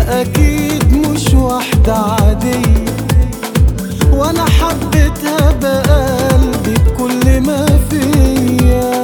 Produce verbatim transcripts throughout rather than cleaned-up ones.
أكيد مش واحدة عادية، وأنا حبيتها بقلبي بكل ما فيا.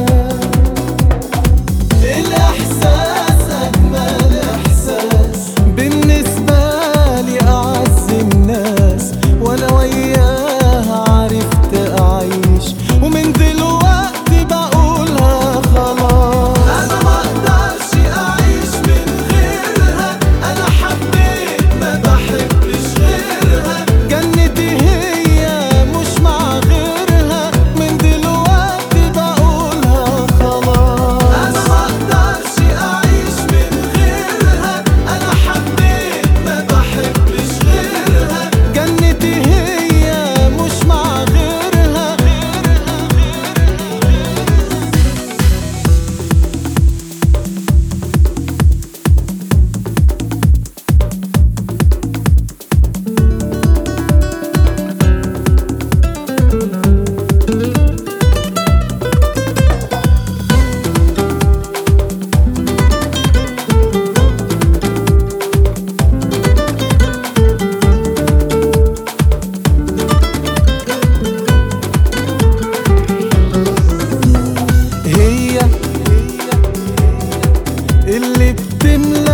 الإحساس أجمل إحساس بالنسبة لي، أعز الناس وأنا وياها عرفت أعيش، ومن دلوقتي بقولها خلاص أنا مقدرش أعيش من غيرها. أنا حبيت ما بحبش غيرها، جنتي هي مش مع غيرها، من دلوقتي بقولها خلاص أنا مقدرش أعيش من غيرها. أنا حبيت ما بحبش غيرها، جنتي هي مش مع غيرها. هي اللي بتملى